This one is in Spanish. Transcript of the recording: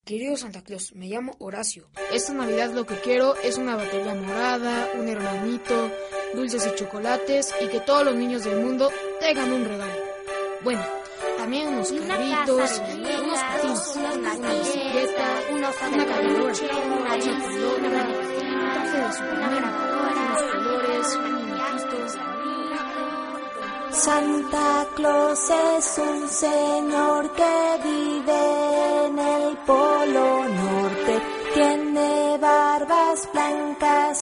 Querido Santa Claus, me llamo Horacio. Esta Navidad lo que quiero es una batería morada, un hermanito, dulces y chocolates y que todos los niños del mundo tengan un regalo. Bueno, también unos carritos, unos patines, una bicicleta, una caminadora, una pelota, un traje de Superman, unos colores, un muñequito. Santa Claus es un señor que vive en el Polo Norte.